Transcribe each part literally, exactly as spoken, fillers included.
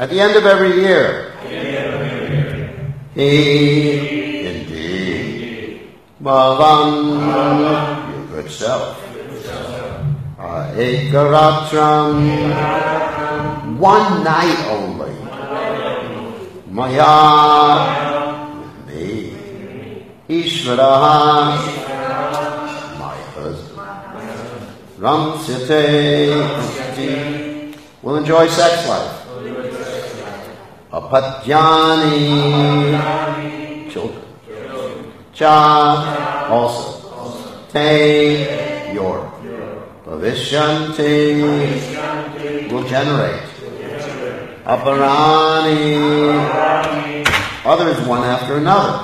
At the end of every year, he indeed, Bhavan, your good self, Ekaratram, one night only, Maya, with me, Ishvaraha, my husband, Ramsyate, will enjoy sex life. Apatyani, children. Cha, also. Te, your. Bhavishyanti, will generate. Aparani, others one after another.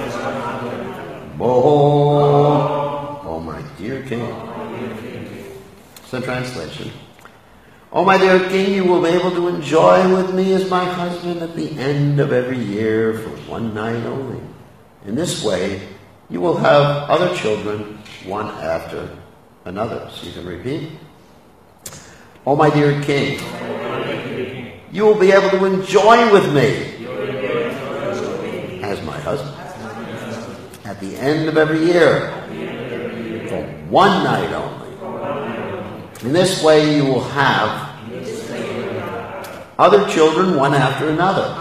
Boho, oh my dear king. So translation. Oh my dear king, you will be able to enjoy with me as my husband at the end of every year for one night only. In this way, you will have other children one after another. So you can repeat. Oh my dear king, you will be able to enjoy with me as my husband at the end of every year for one night only. In this way you will have other children one after another.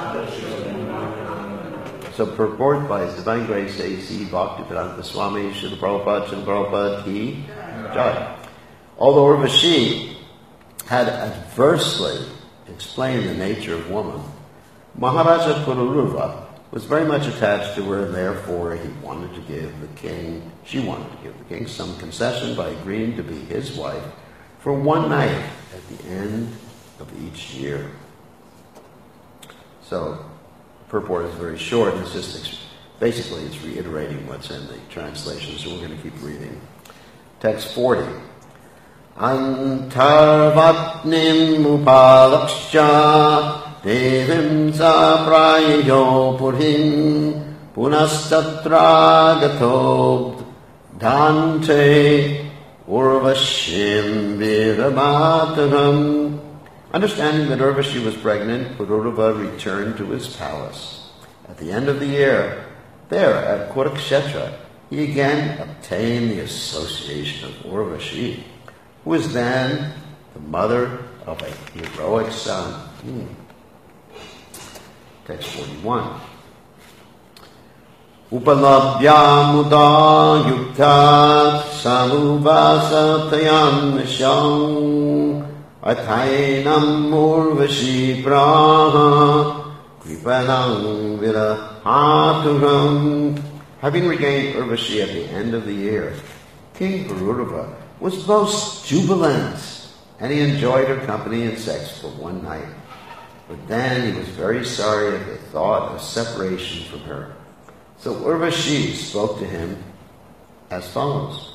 So purport by His Divine Grace A C Bhaktivedanta Swami Srila Prabhupada Srila Prabhupada Ki Jai. Although Urvashi had adversely explained the nature of woman, Maharaja Pururuva was very much attached to her, and therefore he wanted to give the king, she wanted to give the king some concession by agreeing to be his wife for one night at the end of each year. So, purport is very short. It's just basically it's reiterating what's in the translation. So we're going to keep reading. Text forty. Antarvatnim upalaksha devim sa prayo purim punastatra gato dante urvashim viramatanam. Understanding that Urvashi was pregnant, Pururuva returned to his palace. At the end of the year, there at Kurukshetra, he again obtained the association of Urvashi, who was then the mother of a heroic son. Hmm. Text forty-one. Upalabhya muda yukta samuvasatayam nisham Athainam Urvashi Praha Kripanam Virahaturam. Having regained Urvashi at the end of the year, King Pururuva was most jubilant, and he enjoyed her company and sex for one night. But then he was very sorry at the thought of separation from her. So Urvashi spoke to him as follows.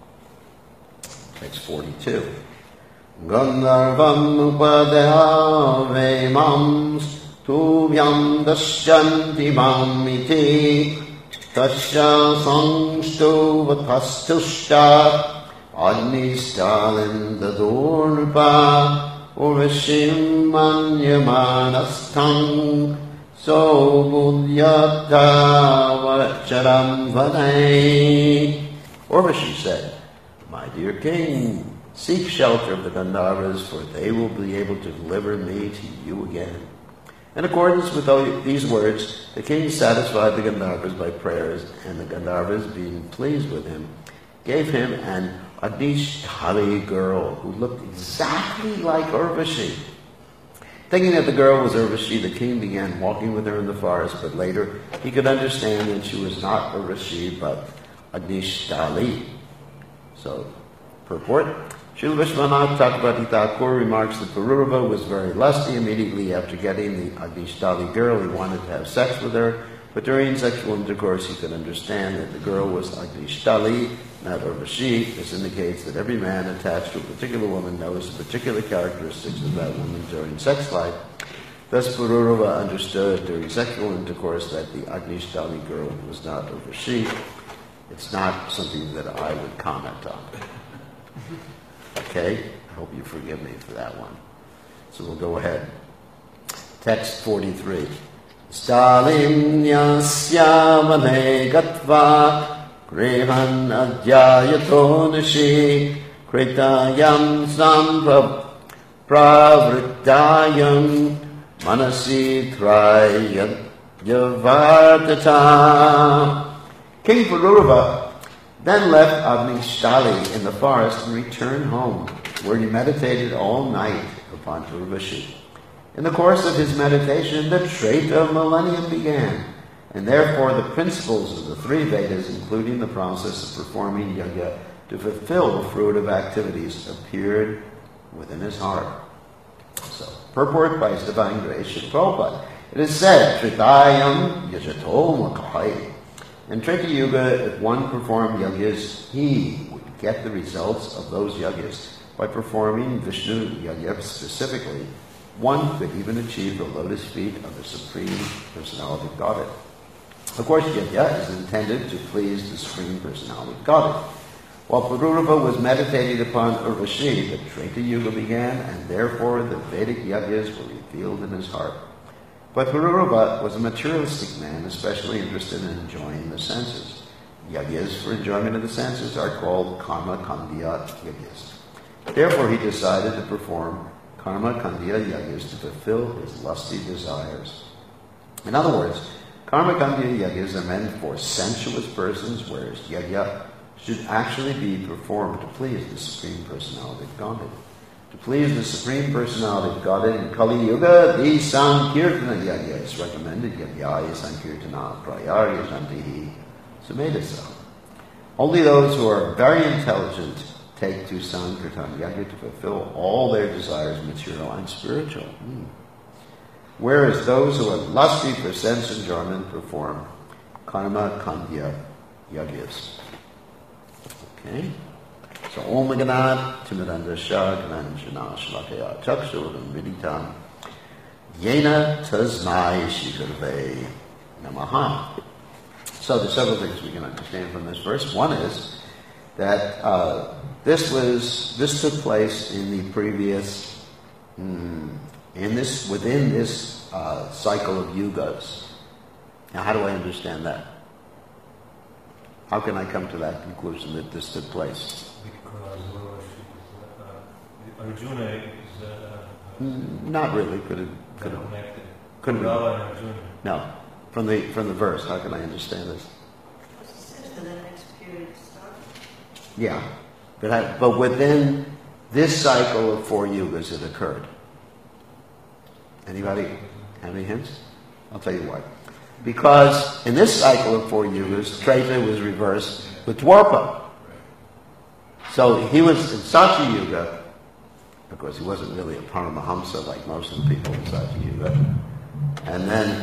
Text forty-two. Gandharvam upadaya vemams tubhyam dashyanti mam iti tasya sangstu vatastushta agnistalim dadurpa urvashim manyamanastham so buddhyata vacharam vanai. Urvashi said, my dear king, seek shelter of the Gandharvas, for they will be able to deliver me to you again. In accordance with these words, the king satisfied the Gandharvas by prayers, and the Gandharvas, being pleased with him, gave him an Adnishtali girl who looked exactly like Urvashi. Thinking that the girl was Urvashi, the king began walking with her in the forest, but later he could understand that she was not Urvashi, but Adnishtali. So, purport. Srila Vishwanath Chakravarti Thakur remarks that Pururuva was very lusty. Immediately after getting the Agnishtali girl, he wanted to have sex with her, but during sexual intercourse he could understand that the girl was Agnishtali, not Urvashi. This indicates that every man attached to a particular woman knows the particular characteristics of that woman during sex life. Thus Pururuva understood during sexual intercourse that the Agnishtali girl was not Urvashi. It's not something that I would comment on. Okay? I hope you forgive me for that one. So we'll go ahead. Text forty-three. Stalim yasyamane gatva grihan adhyayato nishi kritayam sampra pravrittayam manasi trayat yavartata. King Pururava then left Agnishtali in the forest and returned home, where he meditated all night upon Urvashi. In the course of his meditation, the Treta millennium began, and therefore the principles of the three Vedas, including the process of performing yajna to fulfill the fruitive activities, appeared within his heart. So, purport by His Divine Grace, Srila Prabhupada. It is said, Tritayam yajato makahai. In Treta Yuga, if one performed yajnas, he would get the results of those yajnas. By performing Vishnu yajna specifically, one could even achieve the lotus feet of the Supreme Personality of Godhead. Of course, yajna is intended to please the Supreme Personality of Godhead. While Pururava was meditating upon Urvashi, the Treta Yuga began, and therefore the Vedic yajnas were revealed in his heart. But Pururava was a materialistic man, especially interested in enjoying the senses. Yajnas for enjoyment of the senses are called karma kandya yajnas. Therefore, he decided to perform karma kandya yajnas to fulfill his lusty desires. In other words, karma kandya yajnas are meant for sensuous persons, whereas yajna should actually be performed to please the Supreme Personality of Godhead. To please the Supreme Personality of Godhead in Kali Yuga, the Sankirtana yajna is recommended. Yajnaya Sankirtana prayarya jantihi sumedasa. Only those who are very intelligent take to Sankirtan yajna to fulfill all their desires, material and spiritual. Hmm. Whereas those who are lusty for sense enjoyment perform karma kandya yajnas. Okay? So, Om Ganat, Timiranda Shah, Gananjana Shlakaya Chakshur, and Viditam, Yena Tasmai Shikarve Namaha. So, there's several things we can understand from this verse. One is that uh, this was this took place in the previous, mm, in this within this uh, cycle of yugas. Now, how do I understand that? How can I come to that conclusion that this took place? Because uh, Arjuna is uh, not really. Could it? Could it? Couldn't be. No. From the from the verse, how can I understand this? For the next period started. Yeah, but I, but within this cycle of four yugas, it occurred. Anybody have any hints? I'll tell you why. Because in this cycle of four yugas, Treta was reversed with Dwarpa. So he was in Satya Yuga. Of course, he wasn't really a Paramahamsa like most of the people in Satya Yuga. And then,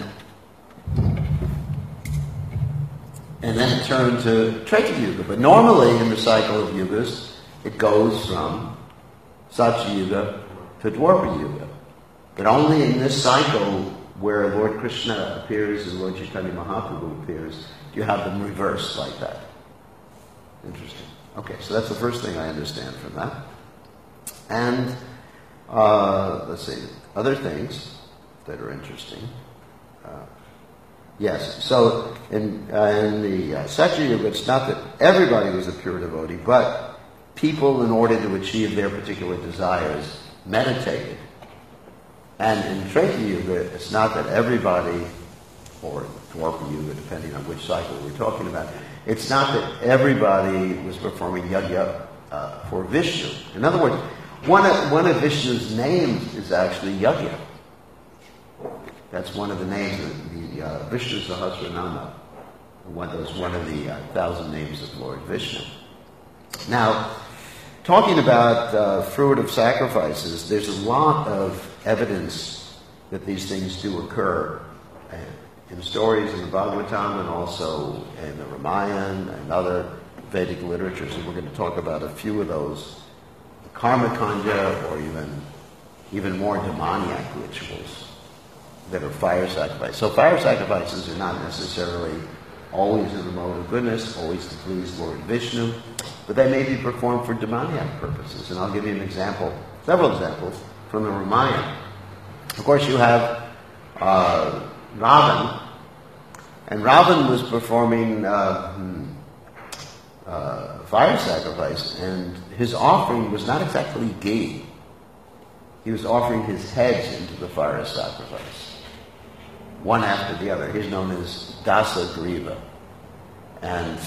and then it turned to Treta Yuga. But normally in the cycle of yugas, it goes from Satya Yuga to Dwarpa Yuga. But only in this cycle where Lord Krishna appears and Lord Chaitanya Mahaprabhu appears, you have them reversed like that. Interesting. Okay, so that's the first thing I understand from that. And, uh, let's see, other things that are interesting. Uh, yes, so in, uh, in the uh, Satya Yuga, it's not that everybody was a pure devotee, but people, in order to achieve their particular desires, meditated. And in Treta Yuga, it's not that everybody, or Dwarpa Yuga, depending on which cycle we're talking about, it's not that everybody was performing yajna uh, for Vishnu. In other words, one of, one of Vishnu's names is actually Yajna. That's one of the names of the uh, Vishnu Sahasranama. One, that was one of the uh, thousand names of Lord Vishnu. Now, talking about uh, fruit of sacrifices, there's a lot of evidence that these things do occur uh, in stories in the Bhagavatam and also in the Ramayana and other Vedic literatures, and we're going to talk about a few of those karma kanja or even even more demoniac rituals that are fire sacrifice. So fire sacrifices are not necessarily always in the mode of goodness, always to please Lord Vishnu, but they may be performed for demoniac purposes. And I'll give you an example, several examples from the Ramayana. Of course, you have uh, Ravan, and Ravan was performing uh, uh, fire sacrifice, and his offering was not exactly ghee. He was offering his heads into the fire sacrifice, one after the other. He's known as Dasa Griva. And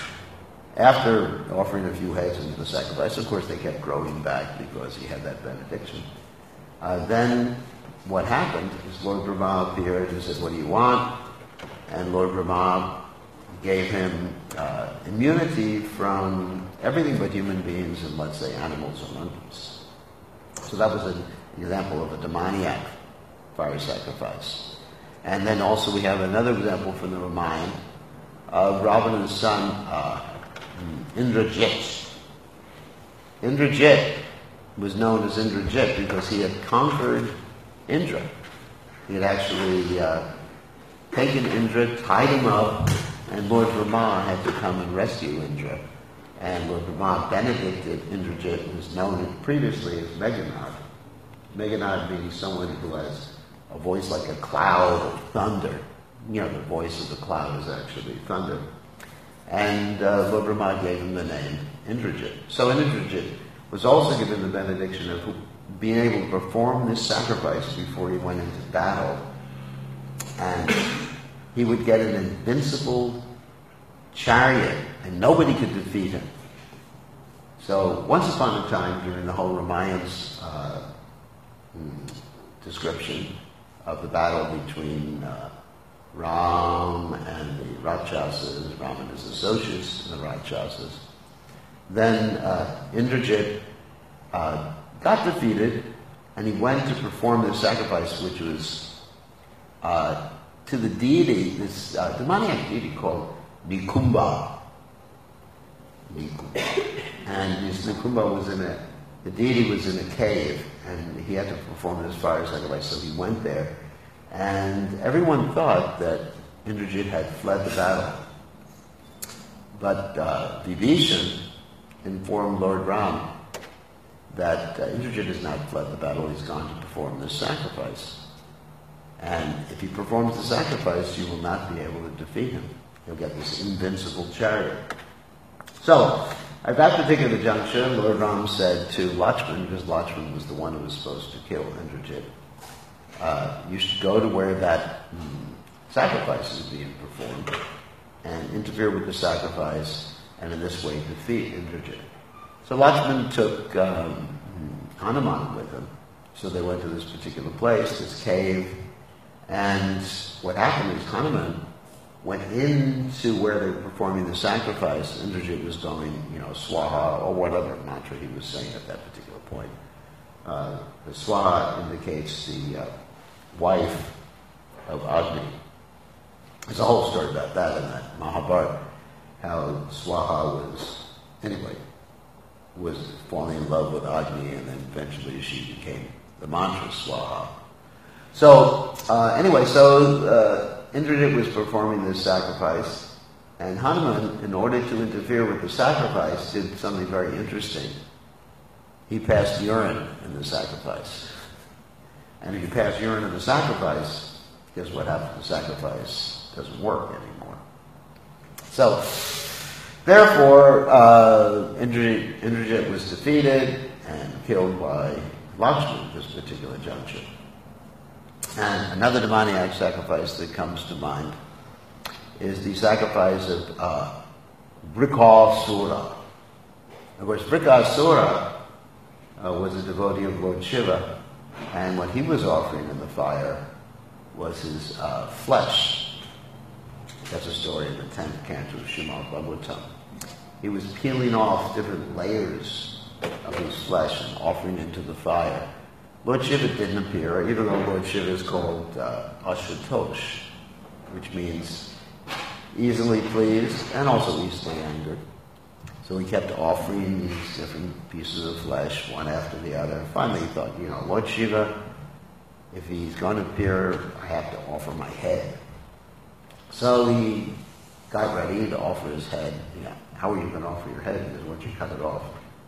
after offering a few heads into the sacrifice, of course they kept growing back because he had that benediction. Uh, then what happened is Lord Brahma appeared and said, "What do you want?" And Lord Brahma gave him uh, immunity from everything but human beings and, let's say, animals or monkeys. So that was an example of a demoniac fire sacrifice. And then also we have another example from the Ramayana of Ravana's son, uh, Indrajit. Indrajit was known as Indrajit because he had conquered Indra. He had actually uh, taken Indra, tied him up, and Lord Brahma had to come and rescue Indra. And Lord Brahma benedicted Indrajit, who was known previously as Meghanad. Meghanad means someone who has a voice like a cloud of thunder. You know, the voice of the cloud is actually thunder. And uh, Lord Brahma gave him the name Indrajit. So Indrajit was also given the benediction of being able to perform this sacrifice before he went into battle. And he would get an invincible chariot, and nobody could defeat him. So once upon a time, during the whole Ramayana's uh, description of the battle between uh, Ram and the Rakshasas, Ram and his associates and the Rakshasas, then uh, Indrajit uh, got defeated, and he went to perform this sacrifice, which was uh, to the deity, this uh, demoniac deity called Nikumba. Nikumba. And this Nikumba was in a, the deity was in a cave, and he had to perform this fire sacrifice, so he went there. And everyone thought that Indrajit had fled the battle. But uh, Vibhishan informed Lord Ram that uh, Indrajit has not fled the battle, he's gone to perform this sacrifice. And if he performs the sacrifice, you will not be able to defeat him. He'll get this invincible chariot. So, at that particular juncture, Lord Ram said to Lakshman, because Lakshman was the one who was supposed to kill Indrajit, uh, you should go to where that mm, sacrifice is being performed and interfere with the sacrifice, and in this way defeat Indrajit. So Lakshman took um, Hanuman with him. So they went to this particular place, this cave, and what happened is Hanuman went into where they were performing the sacrifice. Indrajit was going, you know, Swaha, or whatever mantra he was saying at that particular point. Uh, the Swaha indicates the uh, wife of Agni. There's a whole story about that in that Mahabharata, how Swaha was, anyway, was falling in love with Agni, and then eventually she became the mantra Swaha. So, uh, anyway, so uh, Indrajit was performing this sacrifice, and Hanuman, in order to interfere with the sacrifice, did something very interesting. He passed urine in the sacrifice. And if you pass urine in the sacrifice, guess what happens? The sacrifice doesn't work anymore. So, therefore, uh, Indrajit, Indrajit was defeated and killed by Lakshman at this particular juncture. And another demoniac sacrifice that comes to mind is the sacrifice of uh, Vrikasura. Of course, Vrikasura uh, was a devotee of Lord Shiva, and what he was offering in the fire was his uh, flesh. That's a story in the tenth canto of Srimad Bhagavatam. He was peeling off different layers of his flesh and offering into the fire. Lord Shiva didn't appear, even though Lord Shiva is called uh, Ashutosh, which means easily pleased and also easily angered. So he kept offering these different pieces of flesh, one after the other. Finally he thought, you know, Lord Shiva, if he's going to appear, I have to offer my head. So he got ready to offer his head. Yeah, how are you going to offer your head? Because once you cut it off,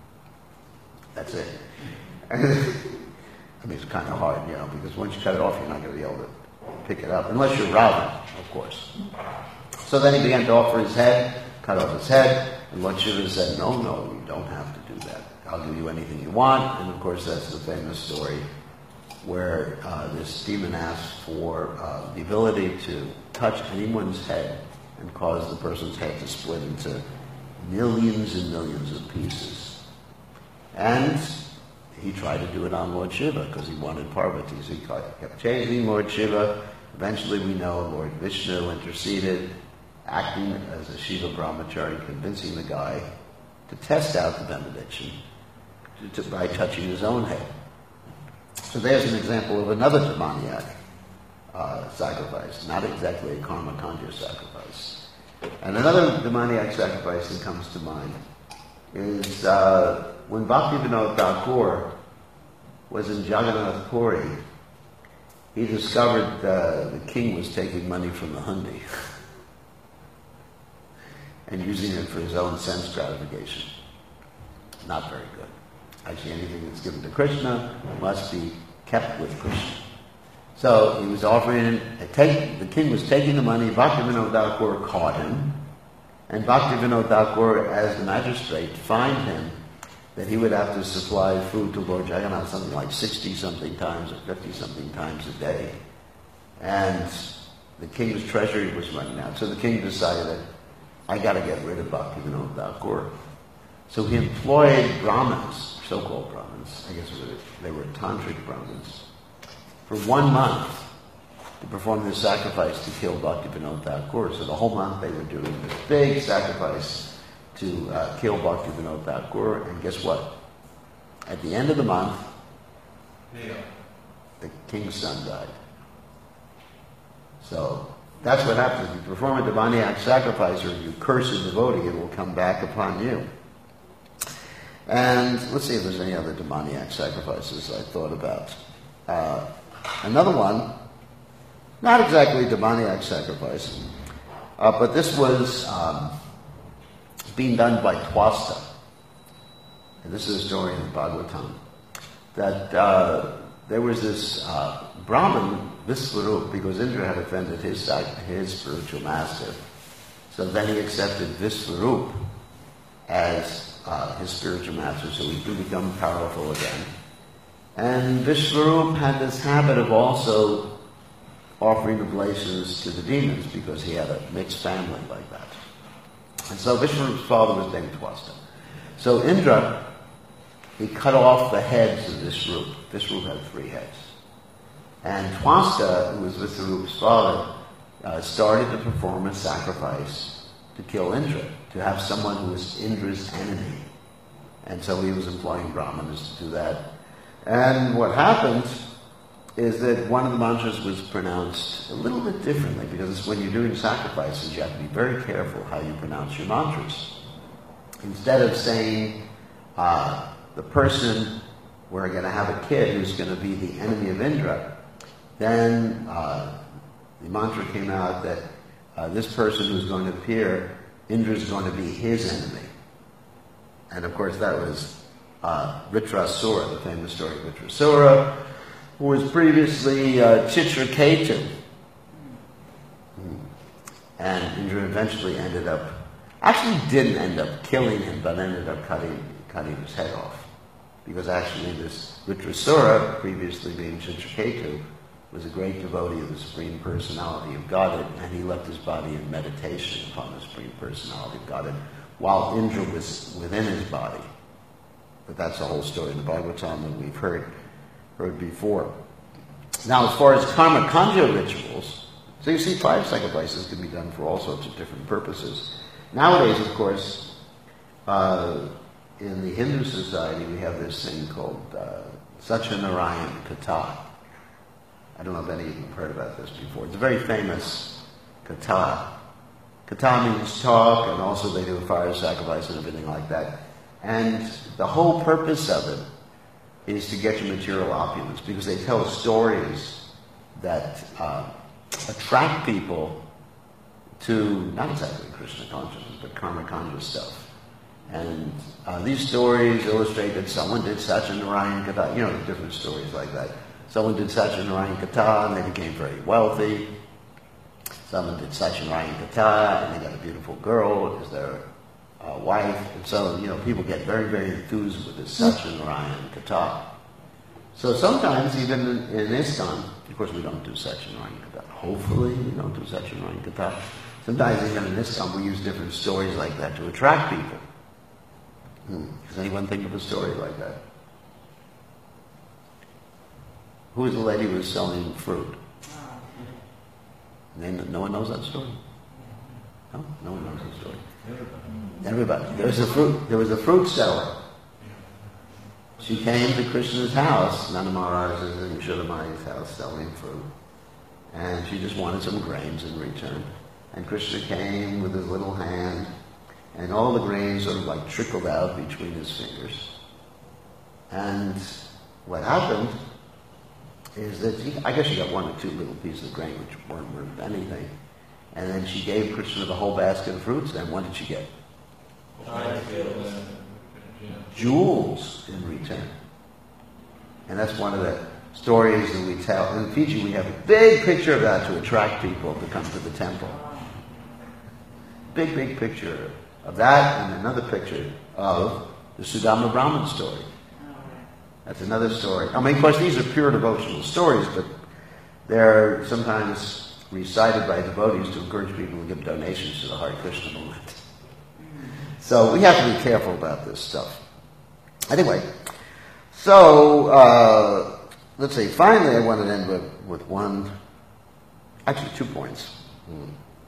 that's it. I mean, it's kind of hard, you know, because once you cut it off, you're not going to be able to pick it up, unless you're Ravan, of course. So then he began to offer his head, cut off his head, and Lord Shiva said, no, no, you don't have to do that. I'll give you anything you want. And of course, that's the famous story where uh, this demon asked for uh, the ability to touch anyone's head and cause the person's head to split into millions and millions of pieces. And he tried to do it on Lord Shiva because he wanted Parvati. So he kept chasing Lord Shiva. Eventually we know Lord Vishnu interceded, acting as a Shiva brahmachari, convincing the guy to test out the benediction to, to, by touching his own head. So there's an example of another demoniac uh, sacrifice, not exactly a karma kanja sacrifice. And another demoniac sacrifice that comes to mind is uh, when Bhaktivinoda Thakur was in Jagannath Puri, he discovered uh, the king was taking money from the hundi and using it for his own sense gratification. Not very good. Actually, anything that's given to Krishna must be kept with Krishna. So he was offering, take, the king was taking the money, Bhaktivinoda Thakur caught him, and Bhaktivinoda Thakur, as the magistrate, fined him that he would have to supply food to Lord Jagannath something like sixty-something times or fifty-something times a day. And the king's treasury was running out. So the king decided, I got to get rid of Bhaktivinoda Thakur. So he employed Brahmins, so-called Brahmins, I guess they were tantric Brahmins, for one month to perform this sacrifice to kill Bhaktivinoda Thakur. So the whole month they were doing this big sacrifice to uh, kill Bhaktivinoda Thakur, and guess what? At the end of the month, yeah. the king's son died. So that's what happens. If you perform a demoniac sacrifice or if you curse a devotee, it will come back upon you. And let's see if there's any other demoniac sacrifices I thought about. Uh, another one, not exactly a demoniac sacrifice, uh, but this was um, being done by Twasta. And this is a story in the Bhagavatam. That uh, there was this uh, Brahmin, Visvarup, because Indra had offended his, his spiritual master. So then he accepted Visvarup as uh, his spiritual master, so he could become powerful again. And Vishvarup had this habit of also offering oblations to the demons because he had a mixed family like that. And so Vishvarup's father was named Twasta. So Indra, he cut off the heads of Vishvarup. Vishvarup had three heads. And Twasta, who was Vishvarup's father, uh, started to perform a sacrifice to kill Indra, to have someone who was Indra's enemy. And so he was employing Brahmanas to do that. And what happened is that one of the mantras was pronounced a little bit differently, because when you're doing sacrifices, you have to be very careful how you pronounce your mantras. Instead of saying, uh, the person, we're going to have a kid who's going to be the enemy of Indra, then uh, the mantra came out that uh, this person who's going to appear, Indra is going to be his enemy. And of course that was uh, Ritrasura, the famous story of Ritrasura, who was previously uh, Chitraketu. And Indra eventually ended up, actually didn't end up killing him, but ended up cutting, cutting his head off. Because actually this Ritrasura, previously being Chitraketu, was a great devotee of the Supreme Personality of Godhead, and he left his body in meditation upon the Supreme Personality of Godhead, while Indra was within his body. But that's the whole story in the Bhagavatam that we've heard, heard before. Now, as far as karma kanja rituals, so you see five sacrifices can be done for all sorts of different purposes. Nowadays, of course, uh, in the Hindu society, we have this thing called uh, Satyanarayan Katha. I don't know if any of you have heard about this before. It's a very famous katha. Katha means talk, and also they do a fire sacrifice and everything like that. And the whole purpose of it is to get your material opulence, because they tell stories that uh, attract people to, not exactly Krishna consciousness, but karma kanja stuff. And uh, these stories illustrate that someone did Satyanarayan Katha, you know, different stories like that. Someone did Satyanarayana Katha and they became very wealthy. Someone did Satyanarayana Katha and they got a beautiful girl as their uh, wife. And so, you know, people get very, very enthused with this Satyanarayana Katha. So sometimes even in, in ISKCON, of course we don't do Satyanarayana Katha. Hopefully we don't do Satyanarayana Katha. Sometimes even in ISKCON we use different stories like that to attract people. Hmm. Does anyone think of a story like that? Who was the lady who was selling fruit? And no one knows that story? No? No one knows that story. Everybody. There was a fruit, there was a fruit seller. She came to Krishna's house, Nanda Maharaj's and Yashodamai's house, selling fruit. And she just wanted some grains in return. And Krishna came with his little hand, and all the grains sort of like trickled out between his fingers. And what happened is that she, I guess she got one or two little pieces of grain which weren't worth anything. And then she gave Krishna the whole basket of fruits, and what did she get? Jewels in return. And that's one of the stories that we tell. In Fiji we have a big picture of that to attract people to come to the temple. Big, big picture of that, and another picture of the Sudama Brahman story. That's another story. I mean, of course, these are pure devotional stories, but they're sometimes recited by devotees to encourage people to give donations to the Hare Krishna movement. So we have to be careful about this stuff. Anyway, so uh, let's see. Finally, I want to end with, with one, actually two points. Hmm.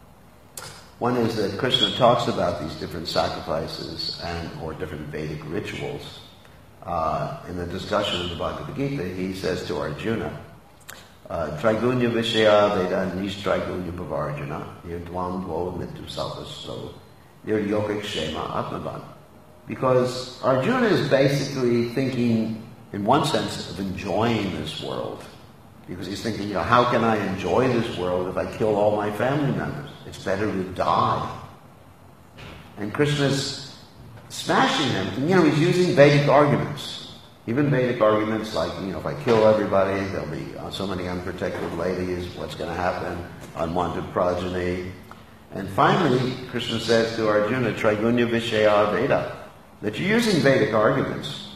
One is that Krishna talks about these different sacrifices and or different Vedic rituals. Uh, in the discussion of the Bhagavad Gita, he says to Arjuna, Trigunya Vishaya Veda Nish Trigunya Bhavarjuna Nirdvam Dvo Mitu Salvasto Niryogik Shema Atmavan. Because Arjuna is basically thinking, in one sense, of enjoying this world. Because he's thinking, you know, how can I enjoy this world if I kill all my family members? It's better to die. And Krishna's smashing him. You know, he's using Vedic arguments. Even Vedic arguments like, you know, if I kill everybody, there'll be so many unprotected ladies, what's going to happen, unwanted progeny. And finally, Krishna says to Arjuna, Trigunya Vishaya Veda, that you're using Vedic arguments.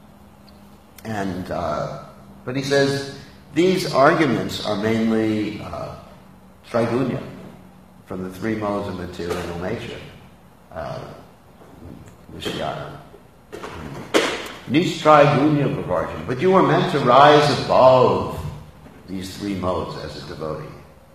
And, uh, but he says, these arguments are mainly uh, Trigunya, from the three modes of material nature. Uh, Vishaya. Nishtrigunya Bhavarjana. But you were meant to rise above these three modes as a devotee.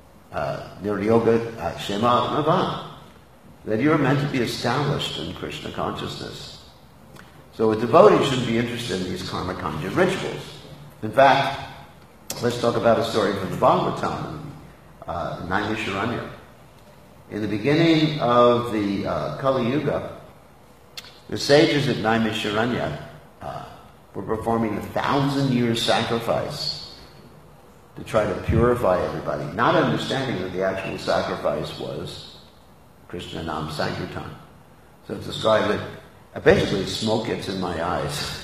Niryoga Shema Atmavan. That you are meant to be established in Krishna consciousness. So a devotee should be interested in these karma kanja rituals. In fact, let's talk about a story from the Bhagavatam, uh, Naimisharanya. In the beginning of the uh, Kali Yuga, the sages at Naimisharanya uh, were performing a thousand-year sacrifice to try to purify everybody, not understanding that the actual sacrifice was Krishna Nam Sankirtan. So it's described that uh, basically smoke gets in my eyes,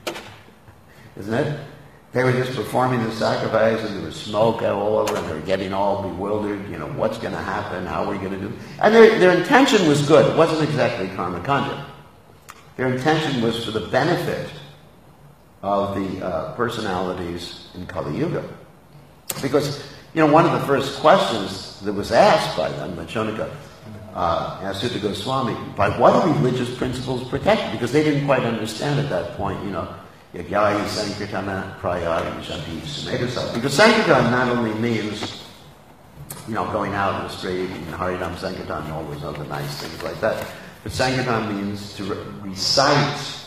isn't it? They were just performing the sacrifice and there was smoke all over and they were getting all bewildered, you know, what's going to happen, how are we going to do? And their, their intention was good. It wasn't exactly karma kanja. Their intention was for the benefit of the uh, personalities in Kali Yuga. Because, you know, one of the first questions that was asked by them, by Shonika, uh, asked Sutta Goswami, by what religious principles protected? Because they didn't quite understand at that point, you know, Yagyayi Sankirtana Prayari Shanti Sumedasa. Because Sankirtan not only means, you know, going out in the street and Harinam Sankirtan and all those other nice things like that. But Sankirtan means to re- recite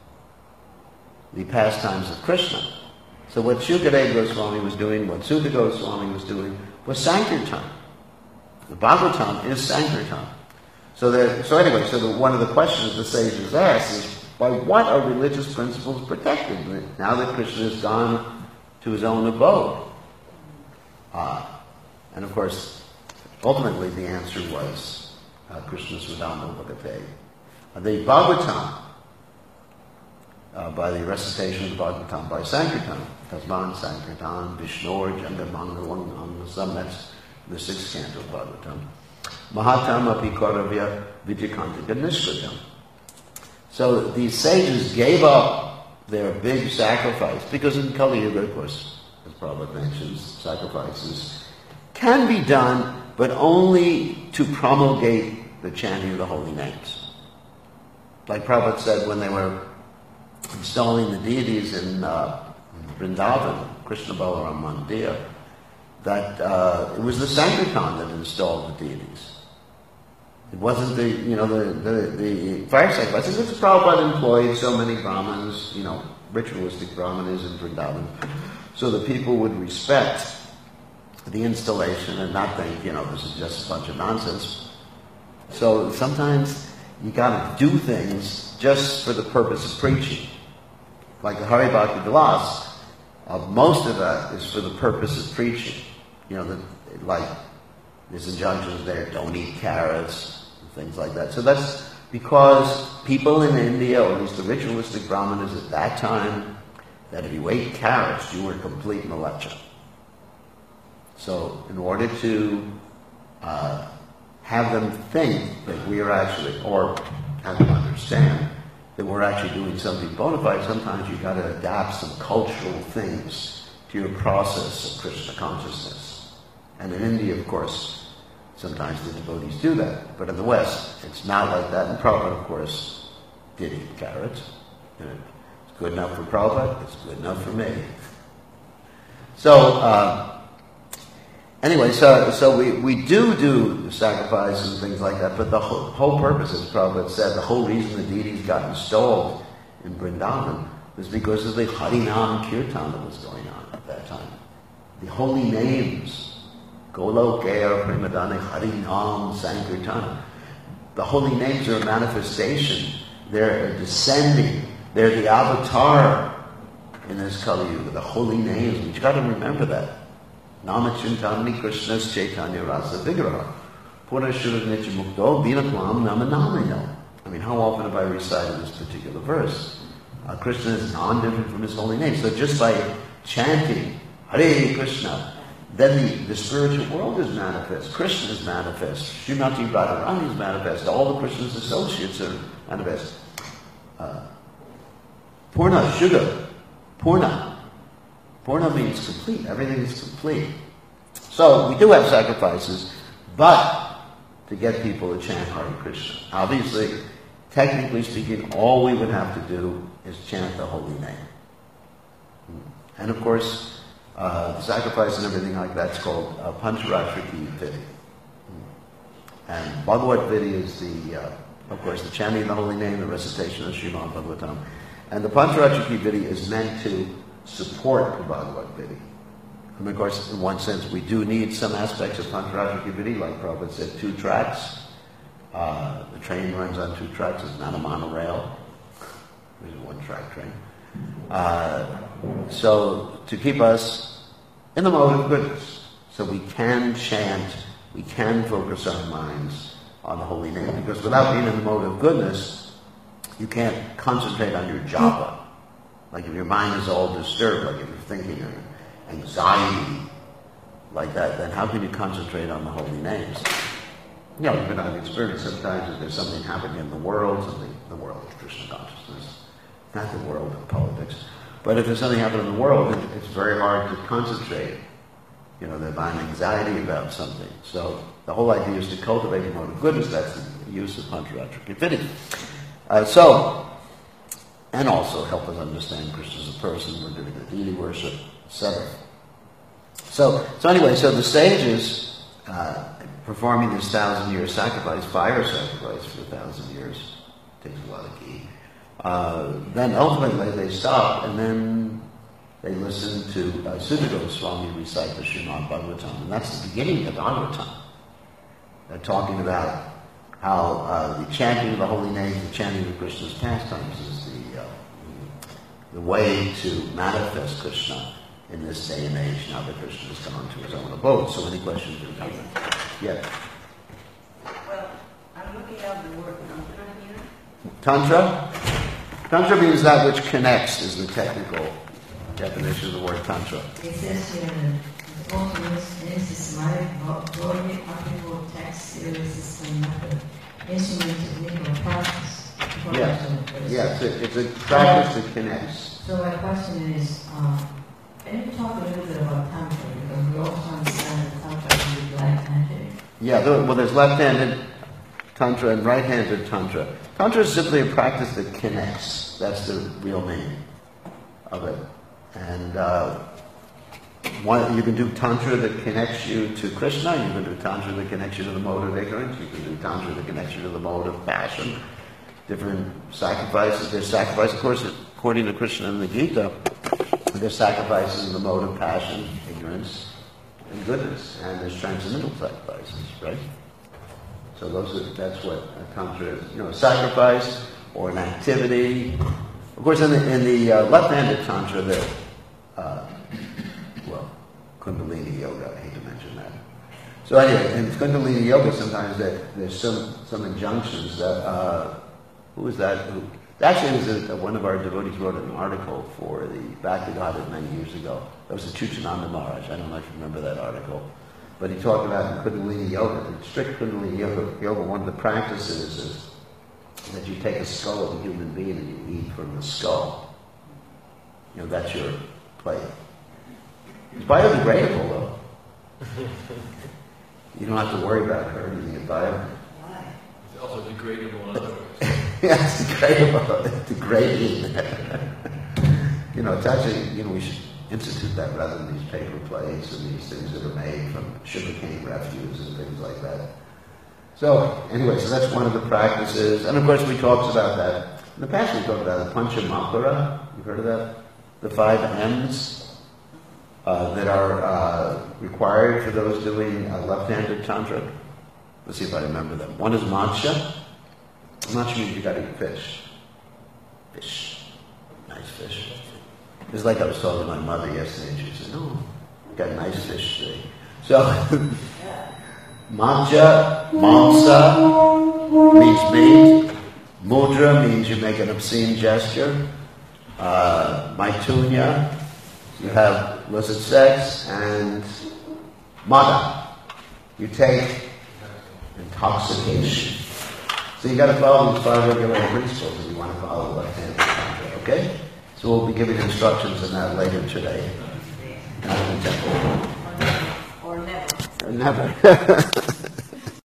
the pastimes of Krishna. So what Shukadeva Goswami was doing, what Sutta Goswami was doing, was Sankirtan. The Bhagavatam is Sankirtan. So there, so anyway, so the, one of the questions the sages asked is, by what are religious principles protected now that Krishna has gone to his own abode? Uh, and of course, ultimately the answer was uh, Krishna Sudama Bhagavate. Uh, the Bhagavatam uh, by the recitation of the Bhagavatam by Sankirtan. Tasman Sankirtan, Vishnor, Jandamangalang, that's the sixth canto of Bhagavatam. Mahatam api karavya vidyakantika nishkatam. So these sages gave up their big sacrifice, because in Kali Yuga, of course, as Prabhupada mentions, sacrifices can be done, but only to promulgate the chanting of the holy names. Like Prabhupada said when they were installing the deities in uh, Vrindavan, Krishna Balaram Mandir, that uh, it was the Sankirtan that installed the deities. It wasn't the, you know, the, the, the fire sacrifices. It's Prabhupada employed so many Brahmins, you know, ritualistic Brahmanas in Vrindavan, so that people would respect the installation and not think, you know, this is just a bunch of nonsense. So sometimes you got to do things just for the purpose of preaching. Like the Hari Bhakti Vilas, uh, most of that is for the purpose of preaching. You know, the, like there's injunctions there, don't eat carrots, and things like that. So that's because people in India, or at least the ritualistic Brahmanas at that time, that if you ate carrots, you were a complete malecha. So in order to uh, have them think that we are actually, or have them understand that we're actually doing something bona fide, sometimes you've got to adapt some cultural things to your process of Krishna consciousness. And in India, of course, sometimes the devotees do that. But in the West, it's not like that. And Prabhupada, of course, did eat carrots. And it's good enough for Prabhupada, it's good enough for me. So, uh, anyway, so so we, we do do sacrifice and things like that, but the whole, whole purpose, as Prabhupada said, the whole reason the deities got installed in Vrindavan was because of the Harinam Kirtan that was going on at that time. The holy names, Golokaya Premadana Harinam Sankirtan. The holy names are a manifestation. They're descending. They're the avatar in this Kali Yuga, the holy names. You've got to remember that. Namachintani Krishna's Chaitanya Rasa Vigraha. Purashura Nityamukto Vinaklam Namanamayo. I mean, how often have I recited this particular verse? Uh, Krishna is non-different from his holy name. So just by chanting Hare Krishna, then the, the spiritual world is manifest. Krishna is manifest. Srimati Radharani is manifest. All the Krishna's associates are manifest. Uh, Purna, Shuddha, Purna. Purna means complete. Everything is complete. So we do have sacrifices, but to get people to chant Hare Krishna. Obviously, technically speaking, all we would have to do is chant the holy name. And of course, uh, sacrifice and everything like that's called uh, Pancharatra Ki Vidhi. And Bhagavad Vidhi is the, uh, of course, the chanting of the holy name, the recitation of Srimad Bhagavatam. And the Pancharatra Ki Vidhi is meant to support the Bhagavad Vidhi. And of course, in one sense, we do need some aspects of Pancharatra Ki Vidhi, like Prabhupada said, two tracks. Uh, the train runs on two tracks. It's not a monorail. It's a one-track train. Uh, so to keep us in the mode of goodness, so we can chant, we can focus our minds on the holy name, because without being in the mode of goodness, you can't concentrate on your japa. Like if your mind is all disturbed, like if you're thinking or anxiety, like that, then how can you concentrate on the holy names? You know, even I've experienced sometimes if there's something happening in the world, something the world of Krishna consciousness, not the world of politics, but if there's something happening in the world, it, it's very hard to concentrate. You know, there's anxiety about something. So the whole idea is to cultivate a mode of goodness. That's the use of Pancharatra Ki Vidhi. Uh, so, and also help us understand Krishna as a person. We're doing the deity worship, et cetera. So, so anyway, so the sages uh, performing this thousand-year sacrifice, fire sacrifice for a thousand years, takes a lot of ghee. Uh, then ultimately they stop, and then they listen to uh, Sudhita Goswami recite the Srimad Bhagavatam, and that's the beginning of Bhagavatam. They're talking about how uh, the chanting of the holy names, the chanting of Krishna's pastimes is the uh, the way to manifest Krishna in this day and age, now that Krishna has gone to his own abode. So any questions or comments? Yeah. Well, I'm looking at the word tantra here. Tantra? Tantra means that which connects, is the technical definition of the word tantra. It says here that it also means in systematic, broadly applicable text series system method, instrument technical practice. Yes, yes, it, it's a practice that connects. So my question is, uh, can you talk a little bit about tantra? Because we also understand that tantra can be left-handed. Yeah, there, well, there's left-handed tantra and right-handed tantra. Tantra is simply a practice that connects. That's the real meaning of it. And uh, one, you can do tantra that connects you to Krishna. You can do tantra that connects you to the mode of ignorance. You can do tantra that connects you to the mode of passion. Different sacrifices. There's sacrifice, of course, according to Krishna and the Gita. There's sacrifices in the mode of passion, ignorance, and goodness. And there's transcendental sacrifices, right? So those are, that's what a tantra is. You know, a sacrifice or an activity. Of course, in the, in the uh, left-handed tantra, there, uh, well, Kundalini yoga. I hate to mention that. So anyway, in Kundalini yoga, sometimes there, there's some some injunctions that. Uh, who was that? Who, actually, it was a, one of our devotees wrote an article for the Bhakti Goddess many years ago. That was the Chuchananda Maharaj. I don't know if you remember that article. But he talked about in Kundalini yoga, in strict Kundalini yoga, yoga, one of the practices is that you take a skull of a human being and you eat from the skull. You know, that's your plate. It's biodegradable, though. You don't have to worry about hurting the environment. It's also degradable in other ways. Yeah, it's degradable. It's degrading. You know, it's actually, you know, we should institute that rather than these paper plates and these things that are made from sugarcane refuse and things like that. So, anyway, so that's one of the practices. And of course, we talked about that. In the past, we talked about the Panchamakara. You've heard of that? The five M's uh, that are uh, required for those doing uh, left-handed tantra. Let's see if I remember them. One is Matsya. Matsya means you got to eat fish. Fish. Nice fish. It's like I was talking to my mother yesterday, and she said, "Oh, got nice fish today." So, Matsya, Mamsa means meat. Mudra means you make an obscene gesture. Uh, Maitunya, you have illicit sex. And Mada, you take intoxication. So you got to follow these five regulating principles if you want to follow left-handed tantra, okay? So we'll be giving instructions on that later today. Not in the temple. Or never. Never.